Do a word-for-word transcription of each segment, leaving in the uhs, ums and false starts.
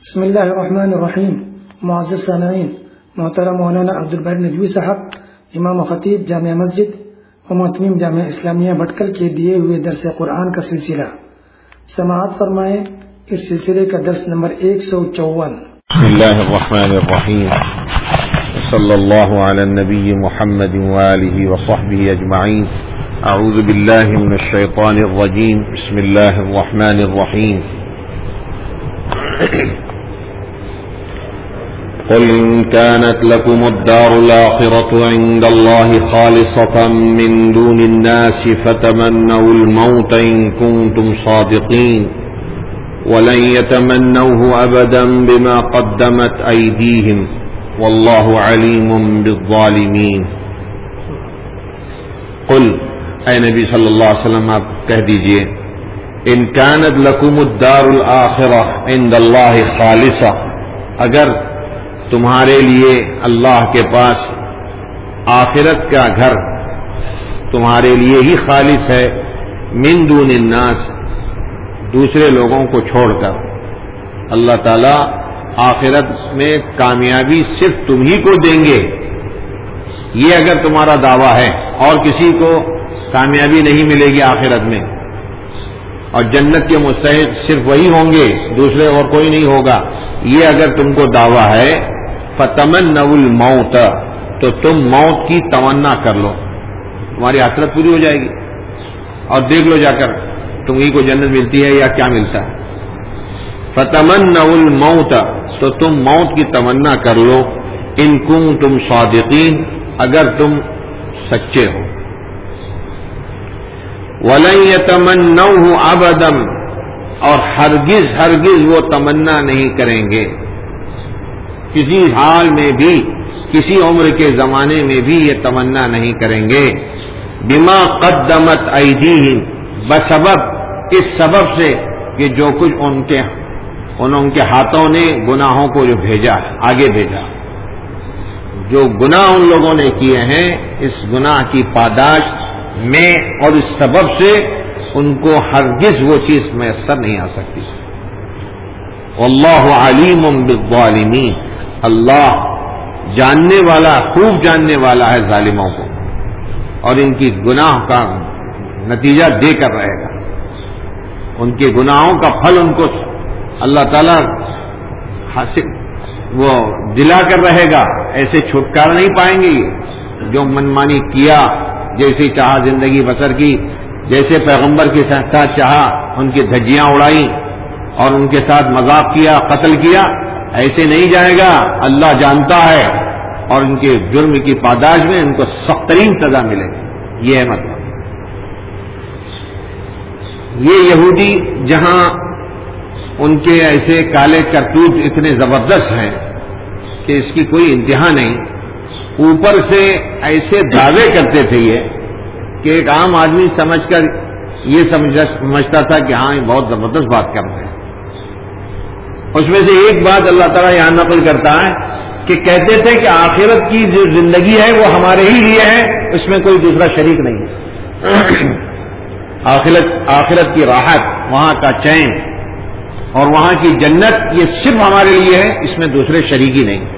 بسم اللہ الرحمن الرحیم. معزز سامعین، محترم مولانا عبد الباری ندوی صاحب، امام و خطیب جامع مسجد و محتمیم جامعہ اسلامیہ بھٹکل کے دیے ہوئے درس قرآن کا سلسلہ سماعت فرمائیں. اس سلسلے کا درس نمبر ایک سو چون. بسم اللہ الرحمن الرحیم. صلی اللہ علی النبی محمد وآلہ وصحبہ اجمعین. اعوذ باللہ من الشیطان الرجیم. بسم اللہ الرحمن الرحیم. قل إن كانت لكم الدار الآخرة عند الله خالصة من دون الناس فتمنوا الموت إن كنتم صادقين ولن يتمنوه أبدا بما قدمت أيديهم والله عليم بالظالمين. قل اے نبی صلی اللہ علیہ وسلم آپ کہہ دیجئے، ان كانت لكم الدار الآخرة عند الله خالصة، اگر تمہارے لیے اللہ کے پاس آخرت کا گھر تمہارے لیے ہی خالص ہے، من دون الناس، دوسرے لوگوں کو چھوڑ کر. اللہ تعالیٰ آخرت میں کامیابی صرف تم ہی کو دیں گے، یہ اگر تمہارا دعویٰ ہے، اور کسی کو کامیابی نہیں ملے گی آخرت میں، اور جنت کے مستحق صرف وہی ہوں گے، دوسرے اور کوئی نہیں ہوگا، یہ اگر تم کو دعویٰ ہے، فَتَمَنَّوُا الْمَوْتَ، تو تم موت کی تمنا کر لو، تمہاری حسرت پوری ہو جائے گی، اور دیکھ لو جا کر تمہیں کو جنت ملتی ہے یا کیا ملتا ہے. فَتَمَنَّوُا الْمَوْتَ، تو تم موت کی تمنا کر لو، ان کنتم صادقین، اگر تم سچے ہو. وَلَن يَتَمَنَّوْهُ أَبَدًا، اور ہرگز ہرگز وہ تمنا نہیں کریں گے، کسی حال میں بھی، کسی عمر کے زمانے میں بھی یہ تمنا نہیں کریں گے. بما قدمت ایدیہم، بسبب اس سبب سے کہ جو کچھ ان کے ان کے ہاتھوں نے گناہوں کو جو بھیجا، آگے بھیجا، جو گناہ ان لوگوں نے کیے ہیں، اس گناہ کی پاداش میں اور اس سبب سے ان کو ہرگز وہ چیز میسر نہیں آ سکتی. واللہ علیم بالظالمین، اللہ جاننے والا، خوب جاننے والا ہے ظالموں کو، اور ان کی گناہ کا نتیجہ دے کر رہے گا، ان کے گناہوں کا پھل ان کو اللہ تعالیٰ حاصل وہ دلا کر رہے گا. ایسے چھٹکارا نہیں پائیں گے. جو منمانی کیا، جیسے چاہا زندگی بسر کی، جیسے پیغمبر کے ساتھ چاہا ان کی دھجیاں اڑائی اور ان کے ساتھ مذاق کیا، قتل کیا، ایسے نہیں جائے گا. اللہ جانتا ہے، اور ان کے جرم کی پاداش میں ان کو سخت ترین سزا ملے گی. یہ ہے مطلب. یہ یہودی جہاں ان کے ایسے کالے کرتوت اتنے زبردست ہیں کہ اس کی کوئی انتہا نہیں، اوپر سے ایسے دعوے کرتے تھے یہ کہ ایک عام آدمی سمجھ کر یہ سمجھتا تھا کہ ہاں یہ بہت زبردست بات کر رہے ہیں. اس میں سے ایک بات اللہ تعالیٰ یہاں نقل کرتا ہے کہ کہتے تھے کہ آخرت کی جو زندگی ہے وہ ہمارے ہی لیے ہے، اس میں کوئی دوسرا شریک نہیں ہے. آخرت آخرت کی راحت، وہاں کا چین اور وہاں کی جنت، یہ صرف ہمارے لیے ہے، اس میں دوسرے شریک ہی نہیں.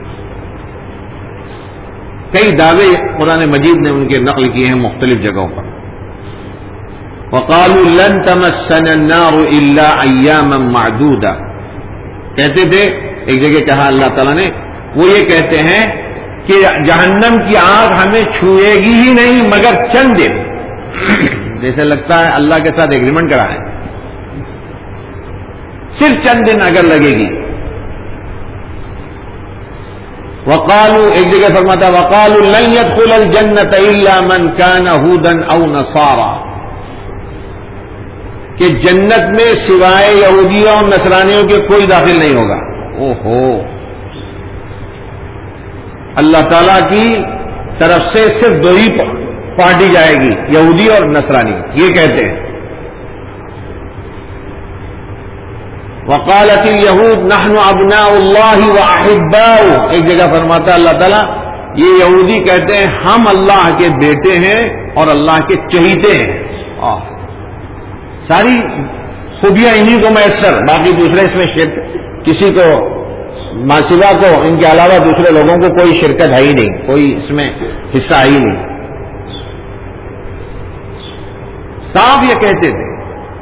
کئی دعوے قرآن مجید نے ان کے نقل کیے ہیں مختلف جگہوں پر. وقالوا لن تمسنا النار الا ایاما معدودا، کہتے تھے، ایک جگہ کہا اللہ تعالیٰ نے، وہ یہ کہتے ہیں کہ جہنم کی آگ ہمیں چھوئے گی ہی نہیں مگر چند دن. جیسے لگتا ہے اللہ کے ساتھ ایگریمنٹ کرا ہے، صرف چند دن اگر لگے گی. وقالوا، ایک جگہ فرماتا وقالوا لن يدخل الجنة الا من كان هودا او نصارى، کہ جنت میں سوائے یہودیوں اور نصرانیوں کے کوئی داخل نہیں ہوگا. او ہو، اللہ تعالیٰ کی طرف سے صرف دو ہی پارٹی جائے گی، یہودی اور نصرانی، یہ کہتے ہیں. وقالت اليهود نحن ابناء الله واحباؤه، ایک جگہ فرماتا اللہ تعالیٰ یہ یہودی کہتے ہیں ہم اللہ کے بیٹے ہیں اور اللہ کے چہیتے ہیں. ساری خوبیاں انہی کو میسر، باقی دوسرے اس میں شرک کسی کو ماسوا کو ان کے علاوہ دوسرے لوگوں کو کوئی شرکت ہے ہی نہیں، کوئی اس میں حصہ ہی نہیں. صاف یہ کہتے تھے.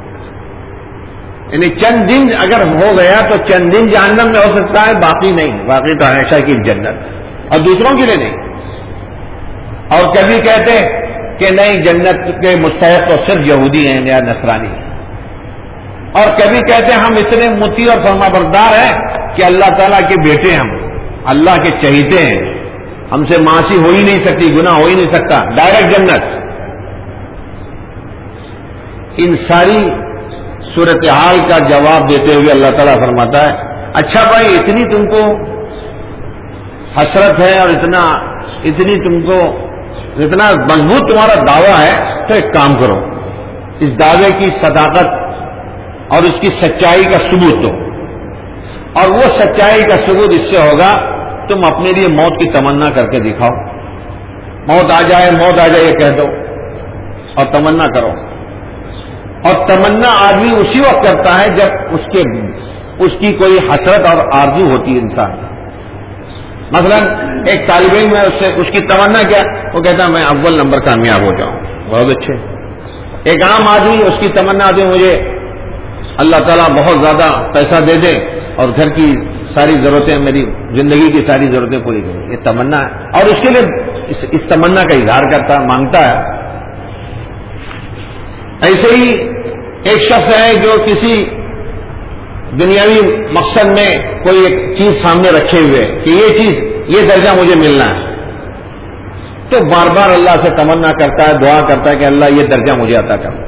یعنی چند دن اگر ہو گیا تو چند دن جہنم میں ہو سکتا ہے، باقی نہیں، باقی تو ہمیشہ کی جنت، اور دوسروں کے لیے نہیں. اور کبھی کہتے کہ نہیں جنت کے مستحق تو صرف یہودی ہیں یا نصرانی ہیں، اور کبھی کہتے ہم اتنے مطیع اور فرما بردار ہیں کہ اللہ تعالیٰ کے بیٹے ہم اللہ کے چہیتے ہیں، ہم سے معاصی ہو ہی نہیں سکتی، گناہ ہو ہی نہیں سکتا، ڈائریکٹ جنت. ان ساری صورتحال کا جواب دیتے ہوئے اللہ تعالیٰ فرماتا ہے اچھا بھائی اتنی تم کو حسرت ہے اور اتنا اتنی تم کو اتنا مضبوط تمہارا دعویٰ ہے تو ایک کام کرو، اس دعوے کی صداقت اور اس کی سچائی کا ثبوت دو، اور وہ سچائی کا ثبوت اس سے ہوگا تم اپنے لیے موت کی تمنا کر کے دکھاؤ. موت آ جائے موت آ جائے یہ کہہ دو اور تمنا کرو. اور تمنا آدمی اسی وقت کرتا ہے جب اس کے اس کی کوئی حسرت اور آرزو ہوتی ہے انسان. مثلا ایک طالب علم ہے، اس سے اس کی تمنا کیا، وہ کہتا ہے میں اول نمبر کامیاب ہو جاؤں، بہت اچھے. ایک عام آدمی اس کی تمنا آتی ہے مجھے اللہ تعالیٰ بہت زیادہ پیسہ دے دے اور گھر کی ساری ضرورتیں، میری زندگی کی ساری ضرورتیں پوری کریں، یہ تمنا ہے، اور اس کے لیے اس, اس تمنا کا اظہار کرتا ہے، مانگتا ہے. ایسے ہی ایک شخص ہے جو کسی دنیاوی مقصد میں کوئی ایک چیز سامنے رکھے ہوئے کہ یہ چیز یہ درجہ مجھے ملنا ہے، تو بار بار اللہ سے تمنا کرتا ہے، دعا کرتا ہے کہ اللہ یہ درجہ مجھے عطا کر.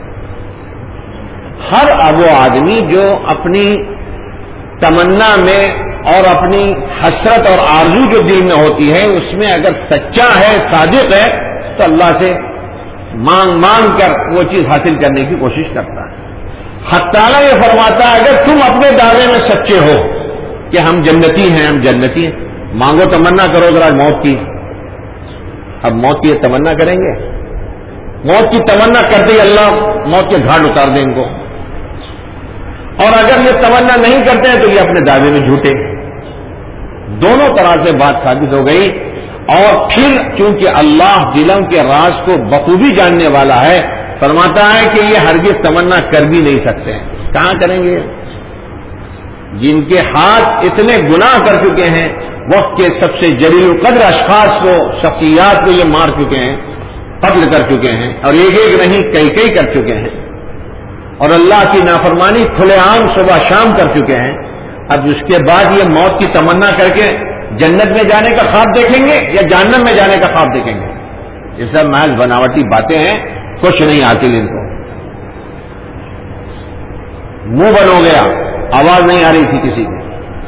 ہر وہ آدمی جو اپنی تمنا میں اور اپنی حسرت اور آرزو جو دل میں ہوتی ہے اس میں اگر سچا ہے، صادق ہے، تو اللہ سے مانگ مانگ کر وہ چیز حاصل کرنے کی کوشش کرتا ہے. حق تعالیٰ یہ فرماتا ہے اگر تم اپنے دعوے میں سچے ہو کہ ہم جنتی ہیں ہم جنتی ہیں، مانگو تمنا کرو ذرا موت کی. اب موت کی یہ تمنا کریں گے، موت کی تمنا کرتے ہی اللہ موت کے گھاٹ اتار دیں ان کو. اور اگر یہ تمنا نہیں کرتے ہیں تو یہ اپنے دعوے میں جھوٹے. دونوں طرح سے بات ثابت ہو گئی. اور پھر چونکہ اللہ دلوں کے راز کو بخوبی جاننے والا ہے، فرماتا ہے کہ یہ ہرگز تمنا کر بھی نہیں سکتے ہیں. کہاں کریں گے؟ جن کے ہاتھ اتنے گناہ کر چکے ہیں، وقت کے سب سے جلیل القدر اشخاص کو، شخصیات کو یہ مار چکے ہیں، قتل کر چکے ہیں، اور ایک ایک نہیں کئی کئی کر چکے ہیں، اور اللہ کی نافرمانی کھلے عام صبح شام کر چکے ہیں. اب اس کے بعد یہ موت کی تمنا کر کے جنت میں جانے کا خواب دیکھیں گے یا جہنم میں جانے کا خواب دیکھیں گے؟ یہ سب محض بناوٹی باتیں ہیں، کچھ نہیں حاصل ان کو. منہ بند ہو گیا، آواز نہیں آ رہی تھی کسی کی.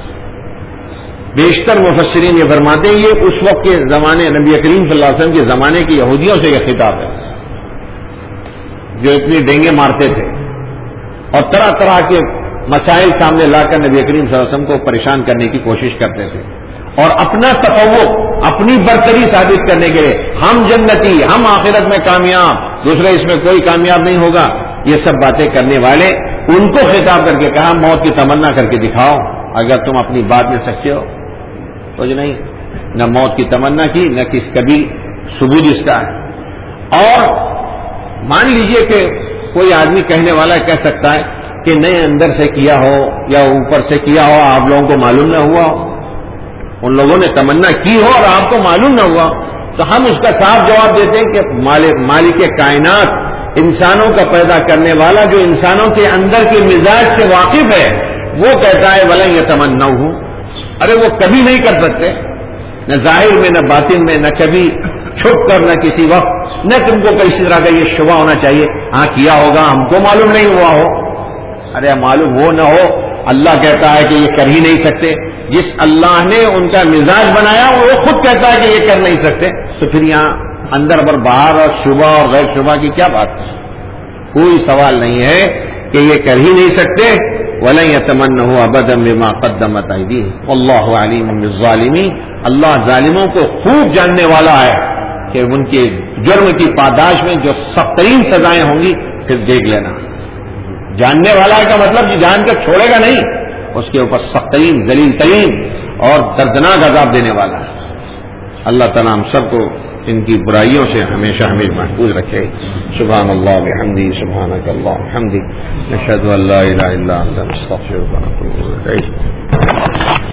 بیشتر مفسرین یہ فرماتے ہیں یہ اس وقت کے زمانے نبی کریم صلی اللہ علیہ وسلم کے زمانے کے یہودیوں سے یہ خطاب ہے جو اتنی ڈینگے مارتے تھے اور طرح طرح کے مسائل سامنے لا کر نبی کریم صلی اللہ علیہ وسلم کو پریشان کرنے کی کوشش کرتے تھے، اور اپنا تفوق، اپنی برتری ثابت کرنے کے لیے ہم جنتی، ہم آخرت میں کامیاب، دوسرے اس میں کوئی کامیاب نہیں ہوگا، یہ سب باتیں کرنے والے ان کو خطاب کر کے کہا موت کی تمنا کر کے دکھاؤ اگر تم اپنی بات میں سچے ہو. کچھ نہیں، نہ موت کی تمنا کی، نہ کس کبھی ثبوت اس کا ہے. اور مان لیجئے کہ کوئی آدمی کہنے والا کہہ سکتا ہے کہ نہیں اندر سے کیا ہو یا اوپر سے کیا ہو، آپ لوگوں کو معلوم نہ ہوا ہو، ان لوگوں نے تمنا کی ہو اور آپ کو معلوم نہ ہوا، تو ہم اس کا صاف جواب دیتے ہیں کہ مالک کائنات، انسانوں کا پیدا کرنے والا جو انسانوں کے اندر کے مزاج سے واقف ہے، وہ کہتا ہے وَلَن يَتَمَنَّوْهُ، ارے وہ کبھی نہیں کر سکتے، نہ ظاہر میں نہ باطن میں، نہ کبھی چھپ کر، نہ کسی وقت، نہ تم کو کسی طرح کا یہ شبہ ہونا چاہیے ہاں کیا ہوگا ہم کو معلوم نہیں ہوا ہو. ارے معلوم ہو نہ ہو، اللہ کہتا ہے کہ یہ کر ہی نہیں سکتے. جس اللہ نے ان کا مزاج بنایا وہ خود کہتا ہے کہ یہ کر نہیں سکتے، تو پھر یہاں اندر پر باہر اور شبہ اور غیر شبہ کی کیا بات ہے؟ کوئی سوال نہیں ہے کہ یہ کر ہی نہیں سکتے. وَلَن يَتَمَنَّهُ أَبَدًا بِمَا قَدَّمَتْ أَيْدِيهِمْ وَاللَّهُ عَلِيمٌ بِالظَّالِمِينَ. اللہ ظالموں کو خوب جاننے والا ہے کہ ان کے جرم کی پاداش میں جو سخت ترین سزائیں ہوں گی پھر دیکھ لینا. جاننے والا کا مطلب جان کر چھوڑے گا نہیں، اس کے اوپر سختین ذلیل ترین اور دردناک عذاب دینے والا ہے. اللہ تعالیٰ ہم سب کو ان کی برائیوں سے ہمیشہ ہمیں محفوظ رکھے. سبحان اللہ بحمدہ سبحانک اللہ بحمدک نشہد ان لا الہ الا انت نستغفرک ونتوب الیک.